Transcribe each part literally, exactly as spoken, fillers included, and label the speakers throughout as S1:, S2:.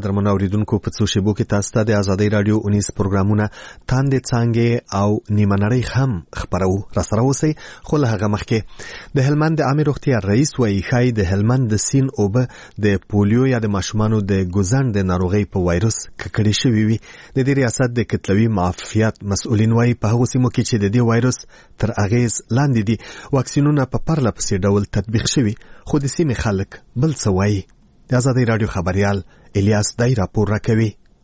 S1: قدرمنو اوریدونکو په څو شیبو کې تاسو ته د ازادۍ رادیو اونیس پروګرامونه تاندې څانګې او نیمه نړۍ هم خبرو راسره اوسئ. خو له هغه مخکې د هلمند د عامې روغتیا رئیس وایي ښایي د هلمند د سیند اوبه د پولیو یا د ماشومانو د ګوزڼ د ناروغۍ په وایروس ککړې شوي وي. د دې ریاست د کتلوي معافیت مسؤلین وایي په هغو سیمو کې چې د دې وایروس تر اغیز لاندې دي واکسینونه په پرله پسې ډول تطبیق شوي، خو د سیمې خلک بل څه وایي. د ازادۍ رادیو خبریال الیاس دای راپور راکوي.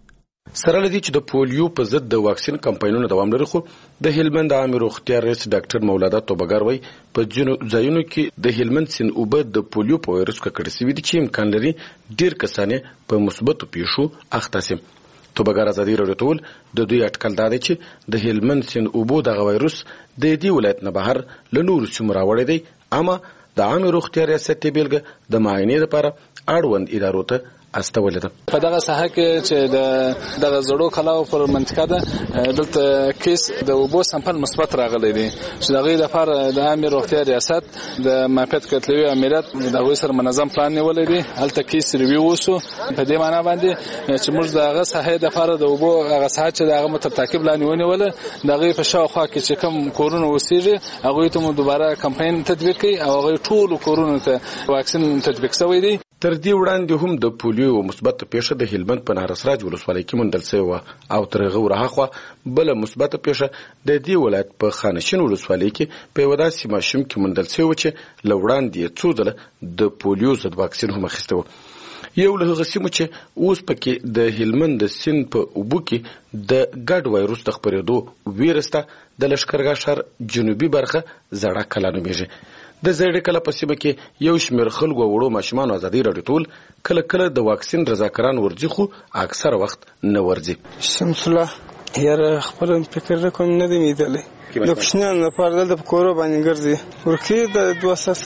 S2: سره لدی چې د پولیو په ضد د واکسین کمپاینونو دوام لري، خو د هلمند عامې روغتیا رئیس ډاکټر مولانا توبګر وایي په ځینو ځایونو کې د هلمند سیند اوبه د پولیو په وایرس ککړې شوي دي چې امکان لري ډیر کسان په مثبتو پیښو اخته شي. توبګر ازادۍ رادیو ته وویل د دوی اټکل دا دی چې د هلمند سیند اوبو دغه وایرس د دې ولایت نه بهر له نورو سیمو راوړی دی، اما د عامې روغتیا ریاست بیلګه د معاینې لپاره اړوند ادارو ته استولې ده.
S3: په دغه ساحه کې چې د دغه زړو کلاو پر منطقه ده دلته کیس د اوبو سمپل مثبت راغلی دی چې دغه لپاره د عامې روغتیا ریاست د معافیت کتلوي امنیت دغه سره منظم پلان نیولې دی. هلته کیس ریویو وشو په دې معنی باندې چې موږ دغه ساحه د لپاره د اوبو هغه ساحه چې دغه متر تعقیب لاندې ونیول دغه په شاوخوا کې چې کوم کورونه وسیږي هغه ته مو دوباره کمپاین تطبیق کړي او هغه ټول کورونه ته واکسین تطبیق شوی دی.
S2: تر دې وړاندې هم د پولیو مثبت پیښه د هلمند په نارسراج ولسوالۍ کې موندل شوې وه او تر هغه وروسته بله مثبت پیښه د دې ولایت په خانشین ولسوالۍ کې په یوه داسې ماشوم کې موندل شوې وه چې له وړاندې یې څو ځله د پولیو ضد واکسین هم اخیستی و. یو له هغه سیمو چې اوس پکې د هلمند د سیند په اوبو کې د ګډ وایروس د خپرېدو ویره شته د لښکرګاه ښار جنوبي برخه زړه کلا نومیږي. د زړه کلا په سیمه کې یو شمېر خلکو وړو ماشومانو ازادۍ رادیو ټول کله کله د واکسین رضاکاران ورځي، خو اکثر وخت نه ورځي.
S4: شمس الله یاره خپل فکر کوم نه دی میدلی د کوچنیانو لپاره دلته په کورو باندې ګرځي ورکې د دوه ساس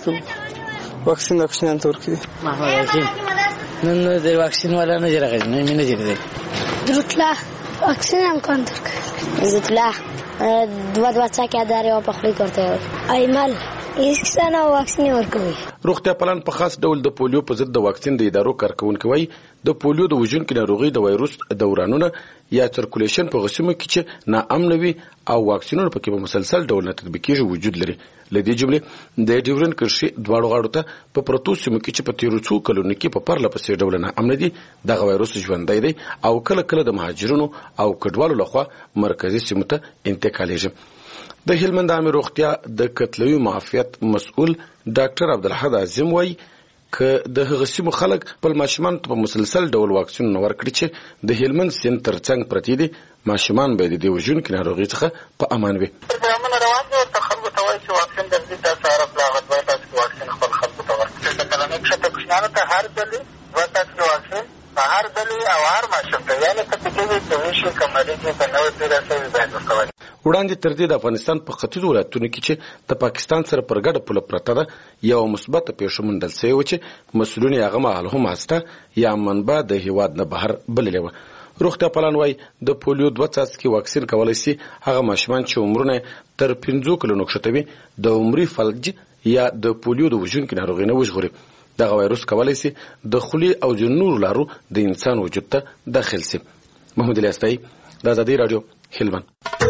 S4: کې واکسین د کوچنیانو ته ورکې
S5: محمد حکیم نن د واکسین والا نه راغلی نه مې نه جوړ
S6: درتلا واکسین هم کون درکړ زتلا دوه دوه څاکه داري او په خلی کوته ایمل ایسکسانه واکسین ورکوي.
S2: روغتیا پالان په خاص ډول د پولیو په ضد د واکسین د ادارو کارکونکي وایي د پولیو د وژونکي ناروغۍ د وایروس دورانونه یا سرکولیشن په غسیمو کې چې ناامن وي او واکسینونه پکې په مسلسل ډول نه تطبیق کیږي وجود لري. لدې جملې د ډیورن کرشي دواړو غاړو ته په پروتو سیمو کې چې په تیرو څو کلونو کې په پرله پسې ډول ناامن دي دغه وایروس ژوندی دی او کله کله د مهاجرینو او کډوالو لخوا مرکزي سیمو ته انتقالیږي. د هلمند عامې روغتیا د کتلوي معافیت مسؤل ډاکټر عبدالحد عظیم وایي که د هغه سیمو خلک خپل ماشومان ته په مسلسل ډول واکسینونه ورکړي چې د هلمند سیند تر څنګ پرتې دي، ماشومان باید د دې وژونکي ناروغۍ څخه په امان وي.
S7: پروګرامونه روان دي ورته خلکو ته وایي چې واکسین درځي، تاسو هره پلاغت باید تاسو واکسین خپل خلکو ته ورکړي. د کلنۍ کښته کوچنیانو ته هر ځلې دوه تاسو واکسین په هر ځلې او هر ماشوم ته یعنې که پکې وي که وشي که مریض وي که نوی پیدا شوي باید ورته
S2: وړاندې تر دې د افغانستان په ختیځو ولایتونو کې چې د پاکستان سره پر ګډه پوله پرته ده یوه مثبته پیښه موندل شوې وه چې مسؤلین یې هغه مهال هم هسته یا منبع د هېواد نه بهر بللې وه. روغتیا پالان وایي د پولیو دوه څاڅکي واکسین کولی شي هغه ماشومان چې عمرونه تر پنځو کلونو کښته وي د عمري فلج یا د پولیو د وژونکي ناروغۍ نه وژغوري. دغه وایروس کولی شي د خولې او د نورو لارو د انسان وجود ته داخل شي. محمد الیاس دای د ازادۍ رادیو هلمند.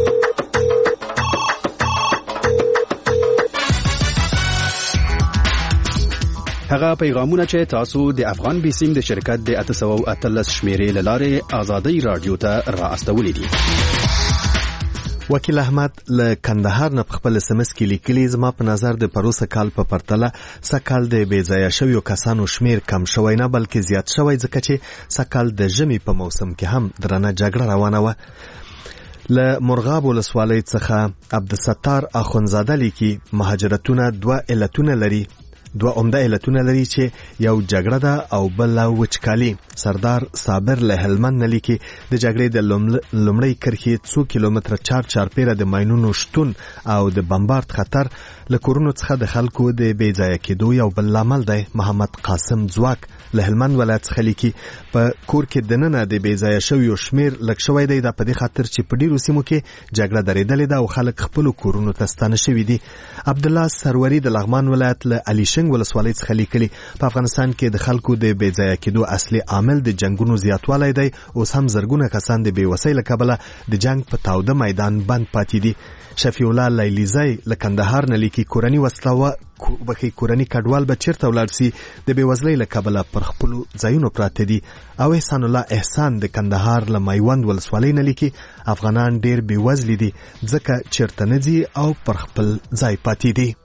S8: هغه پیغامونه چې تاسو د افغان بیسیم د شرکت د اته سوه او اتلس شمیرې له لارې ازادۍ رادیو ته را استولې دي.
S1: وکیل احمد له کندهار نه په خپل اس ام اس کې لیکلي زما په نظر د پروسه کال په پرتله سکال د بې ځایه شویو کسانو شمیر کم شوی نه بلکې زیات شوی ځکه چې سکال د ژمي په موسم کې هم درنه جګړه روانه وه. له مرغاب ولسوالۍ څخه عبدالستار اخونزاده لیکي مهاجرتونه دوه علتونه لري دوه عمده علتونه لري چې یو جګړه ده او بل وچکالي. سردار صابر له هلمند نه لیکي د جګړې د لومړۍ کرښې څو کیلومتره چار چارپیره د ماینونو شتون او د بمبارد خطر له کورونو څخه د خلکو د بې ځایه کېدو یو بل لامل دی. محمد قاسم ځواک له هلمند ولایت څخه لیکي په کور کې دننه د بې ځایه شویو شمیر لږ شوی دی دا په دې خاطر چې په ډیرو سیمو کې جګړه درېدلې ده او خلک خپلو کورونو ته ستانه شوي دي. عبدالله سروري د لغمان ولایت له علیشنګ جنگ ولسوالۍ څخه لیکلي په افغانستان کې د خلکو د بې ځایه کېدو اصلي عامل د جنگونو زیاتوالی دی. اوس هم زرګونه کسان د بېوسۍ له کبله د جنگ په تاوده میدان بند پاتې دي. شفیع الله لیلیزی له کندهار نه لیکي کورني وسله بخي کورني کډوال به چیرته ولاړ سي د بېوزلۍ له کبله پر خپلو ځایونو پراته دي. او احسان الله احسان د کندهار له میوند ولسوالۍ نه لیکي افغانان ډېر بېوزلي دي ځکه چیرته نه ځي او پر خپل ځای پاتې دي.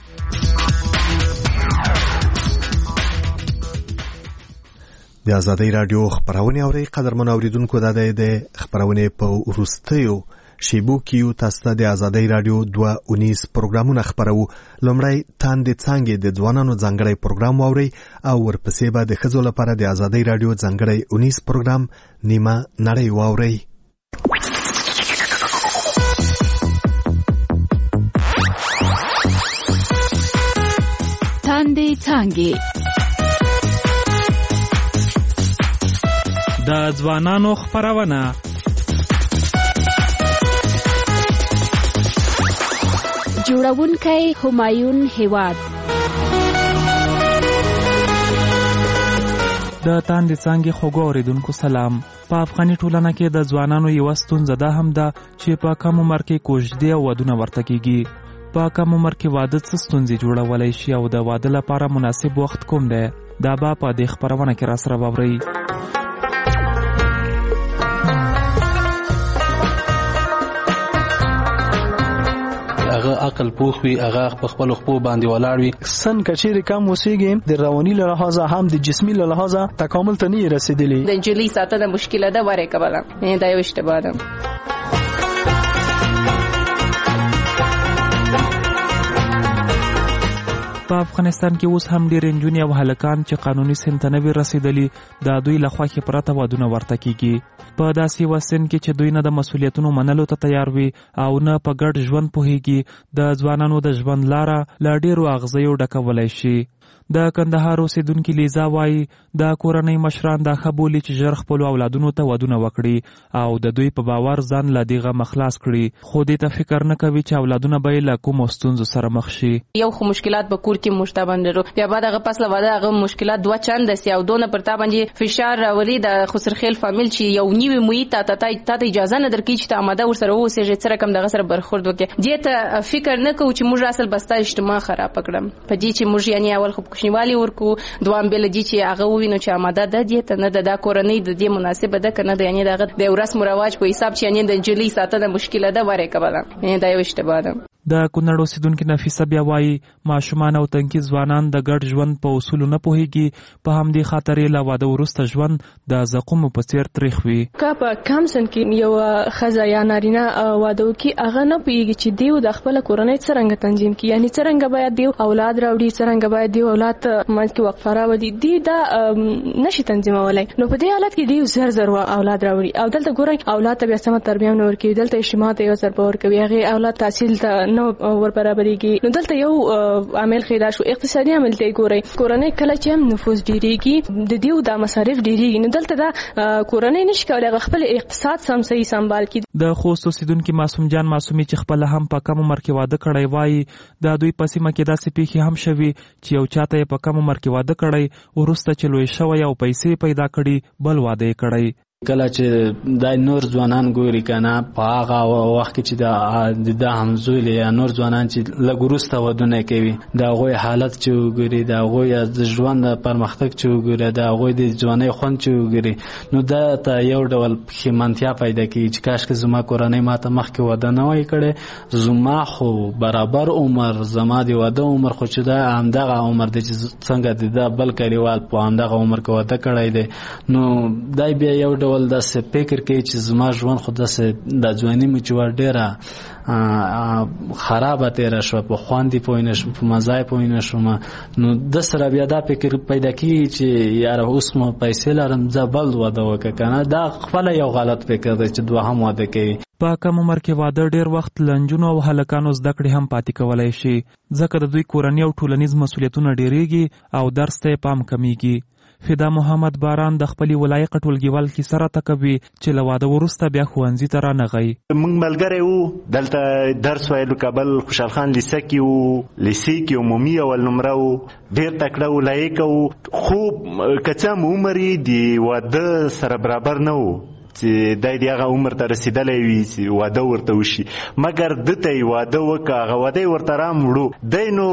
S1: د آزادۍ راډیو خبرونه اوري قدرمن اوریدونکو د د خبرونه په وروستیو شیبو کیو تاسو ته د آزادۍ راډیو دوه اونیز پروګرامونه خبرو. لومړی تاندې څانګې د ځوانانو ځانګړی پروګرام واوري او ورپسې به د ښځو لپاره د آزادۍ راډیو ځانګړی اونیز پروګرام نیمه نړۍ واوري.
S9: تاندې څانګې د ځوانانو خبرونه. جوړونکی همایون هیواد. د تاندې څانګې خوږو اوریدونکو سلام. په افغاني ټولنه کې د ځوانانو یوه ستونزه دا هم ده چې په کم عمر کې کوژدې او ودونه ورته کیږي. په کم عمر کې واده څه ستونزې جوړولی شي او د واده لپاره مناسب وخت کوم دی؟ دا به په دې خبرونه کې راسره واورئ.
S10: هغه عقل پوخ وي، هغه په خپل خپل باندې ولاړ وي.
S11: سن کچېر کم وسیږي د رواني له لحاظه هم د جسمي له لحاظه تکامل ته نه رسیدلی.
S12: د انجلي ساتنه مشکله ده وره کبله نه دا یو اشتباه ده.
S9: په افغانستان کې اوس هم ډېر نجونې او هلکان چې قانوني سن ته نه وي رسېدلي د دوی له خوښې پرته وادونه ورته کیږي. په داسې یوه سن کې چې دوی نه د مسؤلیتونو منلو ته تیار وي او نه په ګډ ژوند پوهیږي د ځوانانو د ژوند لاره له ډېرو اغزیو ډکولی شي. د کندهار اوسیدونکي لیزا وایي د کورنۍ مشران دا ښه بولي چې ژر خپلو اولادونو ته ودونه وکړي او د دوی په باور ځان له دغه مخلاص کړي، خو دې ته فکر نه کوي چې اولادونه به یې له کومو ستونزو سره مخ شي.
S12: یو خو مشکلات به کور کې موږ ته باندې لرو، بیا بعد هغه پس له واده هغه مشکلات دوه چنده سي او دونه پر تا باندې فشار راولي د خسرخیل فامیل چې یو نیوي محیط ته ته اجازه نه درکړي چې ته آماده ورسره اوسېږې څه رقم دغه سره برخورد وکړې. دې ته فکر نه کوو چې موږ اصل بستا اجتماع خراب کړم په دې چې موږ یعنی اول خو کوچنیوالي ورکو، دوام بل دي چې هغه ووینو چې آماده ده دې ته نه د کورنۍ د دې مناسبه ده کنه د یعنی دغه د رسم او رواج په حساب چې یعنی د انجلي ساتنه مشکله ده وره کبله یعنی دا یو اشتباه ده.
S9: د کونړ اوسیدونکي نفیسه بیا وایي ماشومان او تنکي ځوانان د ګډ ژوند په اصولو نه پوهیږي، په همدې خاطر یې له واده وروسته ژوند د زقومو په څیر تریخ وي.
S13: که په کم سن کې یو ښځه یا نارینه واده وکړي هغه نه پوهیږي چې دیو د خپله کورنۍ څرنګه تنظیم کړي، یعنې څرنګه باید دیو اولاد راوړي، څرنګه باید دیو اولاد ته منځ کې وقفه راولي، دی دا نشي تنظیمولی. نو په دې حالت کې دیو زر زر اولاد راوړي او دلته ګورئ اولاد ته بیا سمه تربیه نه ورکوي، دلته اجتماع ته یو ضربه ورکوي، هغې اولاد تحصیل ته نه ور برابرېږي. نو دلته یو عامل خیدا شو اقتصادي عامل ته ګورئ، کورنۍ کله چې هم نفوس ډېرېږي د دیو دا مصارف ډېرېږي، نو دلته دا کورنۍ نشي کولی هغه خپل اقتصاد سم صحیح سمبال کړي.
S9: د خوست اوسیدونکي معصوم جان معصومي چې خپله هم په کم عمر کې واده کړی وایي د دوی په سیمه کې داسې پیښې هم شوي چې یو چاته یې په کم عمر کې واده کړی وروسته چې لوی شوی او پیسې پیدا کړي بل واده یې کړی.
S10: کله چې د نور ځوانان ګوري کنه په هغه وخت کې چې د د همزولي یا نور ځوانان چې لږ وروسته ودونه کوي د هغوی حالت چې وګوري، د هغوی د ژوند پرمختګ چې وګوري، د هغوی د ځوانۍ خوند چې وګوري، نو دا ته یو ډول پښیمانتیا پیدا کوي چې کاشکې زما کورنۍ ماته مخکې واده نه وای کړی، زما خو برابر عمر زما د واده عمر خو چې دا همدغه عمر دی چې څنګه د دا بل کلیوال په همدغه عمر کې واده کړی دی. نو دا بیا یو ډول داسې فکر کوي چې زما ژوند خو داسې د ځواني مې چې وه ډېره خرابه تېره شوه، په خوند یې پوه نه شوم، په مزه یې پوه نه شوم. نو ده سره بیا دا فکر پیدا کېږي چې یاره اوس مو پیسې لرم زه بل واده وکړه که نه. دا خپله یو غلط فکر دی چې دوهم واده کوي.
S9: په کم عمر کې واده ډېر وخت له نجونو او هلکانو زده کړې هم پاتې کولی شي ځکه د دوی کورني او ټولنیز مسؤلیتونه ډېرېږي او درس ته یې پام کمیږي. فدا محمد باران د خپل ولایت ټولګیوال کی سره تکوي چې لواده ورسته بیا خوانزي تر نغی.
S14: موږ ملګری وو دلته درس وایلو کابل خوشحال خان لیسه کې وو، لیسه کې عمومي اول نمره وو، ډیر تکړه ولایت وو، خو کچا عمرې دی واده سره برابر نه وو چې دای دی هغه عمر ته رسیدلی وي چې واده ورته وشي، مګر دته یې واده وکړه، هغه واده یې ورته راموړو، دی نو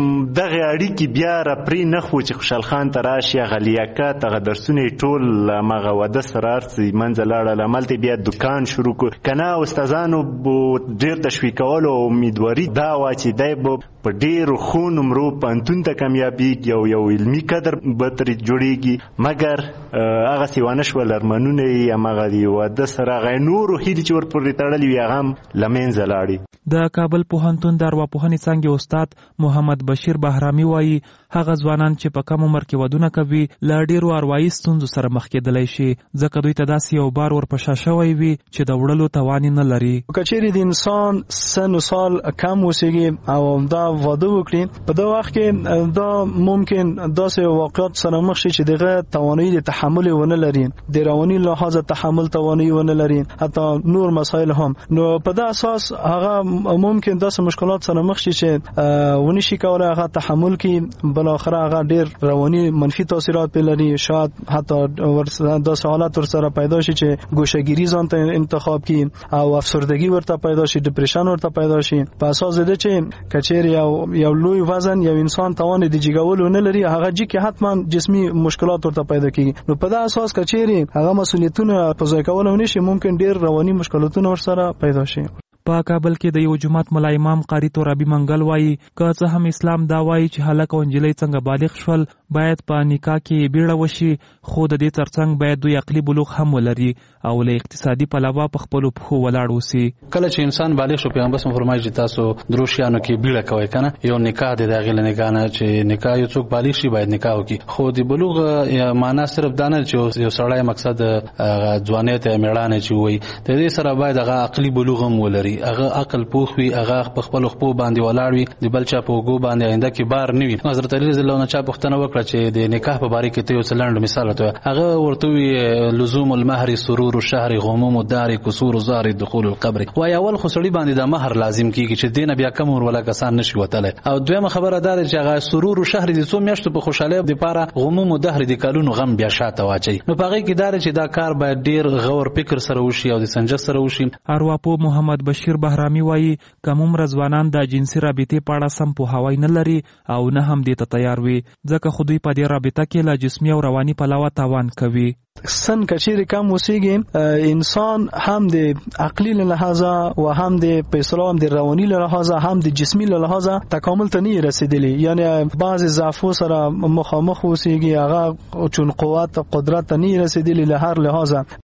S14: دغې اړیکې بیا راپرې نه خو چې خوشحال خان ته راشي، هغه لیاقت هغه درسونه یې ټول هماغه واده سره هر څه منځه لاړل، همالته بیا دکان شروع کړو. که نه استادانو ډېر تشویقولو او امیدواري دا وه چې دی به په ډېرو ښو نمرو پوهنتون ته کامیابېږي او یو علمي قدر به ترې جوړېږي، مګر هغسې ونه شول، ارمانونه یې هماغه دی واده سره هغه نورو هیلې چې ورپورې تړلې وي هغه هم له منځه لاړې.
S9: د کابل پوهنتون د ارواپوهنې څانګې استاد محمد بشیر بهرامي وایي هغه ځوانان چې په کم عمر کې ودونه کوي له ډېرو اروايي ستونزو سره مخ کېدلی شي، ځکه دوی ته داسې یو بار ورپشا شوی وي چې د وړلو توان نه لري.
S11: که چیرې د انسان سن و سال کم اوسېږي او دا واده وکړي، په دا وخت کې دا ممکن داسې واقعات سره مخ شي چې دغه توانایي د تحمل ونه لري، د رواني لحاظه تحمل توانایي ونه لري، حتی نور مسایل هم. نو په دا اساس هغه ممکن داسې مشکلات سره مخ شي چې ونی شي کولای هغه تحمل کړي، بل اخر هغه ډېر رواني منفي تاثیرات په لري، شاید حتی داسې حالات ورسره پیدا شي چې ګوشهګیري ځان ته انتخاب کړي او افسردگی ورته پیدا شي، ډیپریشن ورته پیدا شي. په اساس د چې کچېر یو یو لوی وزن یو انسان توان د جګولو نه لري، هغه جی کې حتما جسمي مشکلات ورته پیدا کیږي. نو په دا اساس کچېر هغه مسولیتونه په ځای کولو نشي، ممکن ډېر رواني مشکلاتونه ورسره پیدا شي.
S9: په کابل کې د یو جماعت ملا امام قاری ترابي منګل وایي که څه هم اسلام دا وایي چې هلک او نجلۍ څنګه بالغ شول باید په نکاح کې بیړه وشي، خو د دې ترڅنګ باید دوی عقلي بلوغ هم ولري او له اقتصادي پلوه په خپلو پښو ولاړ اوسي.
S10: کله چې انسان بالغ شو پیغمبر صلی الله علیه وسلم فرمایي چې تاسو درو شیانو کې بیړه کوئ، کنه یو نکاح دی، د هغې له نکاح نه چې نکاح یو څوک بالغ شي باید نکاح وکړي، خو د بلوغ معنا صرف دا نه چې یو سړی مقصد ځوانۍ ته میړانه چې وایي، د دې سره باید هغه عقلي بلوغ هم ولري، هغه عقل پوخ وي، هغه په خپلو خپو باندې ولاړ وي، د بل چا په اوږو باندې آینده کې بار نه وي. حضرت علی رضی الله عنه چا پوښتنه وکړه چې د نکاح په باره کې ته یو څه لنډ مثال ورته، هغه ورته ووایي لزوم المهر سرور الشهر غموم الدهر کسور الزار دخول القبر. وایي اول خو سړي باندې د مهر لازم کېږي چې دې نه بیا کم عمر والا کسان نشي وتلی، او دویمه خبره دا ده چې هغه سرور الشهر د څو میاشتو په خوشحالۍ دپاره، غموم الدهر د کلونو غم بیا شاته واچوي. نو په هغې کې دا ده چې دا کار باید ډېر غور فکر سره وشي او د سنجش سره وشي.
S9: ارواپوه محمد بشیر بهرامي وایي کم عمره ځوانان د جنسي رابطې په اړه سم پوهاوی نه لري او نه هم دې ته تیار وي، ځکه خو دوی په دې رابطه کې له جسمي او رواني پلوه تاوان کوي.
S11: سن کچیر کم اوسېږي، انسان هم د عقلی له لحاظه و هم د په اسلام د رواني له لحاظه هم د جسمي له لحاظه تکامل ته نه رسیدلی، یعنی بعض ضعفو سره مخامخ اوسېږي، هغه چون قوت قدرت ته نه رسیدلی له هر لحاظه.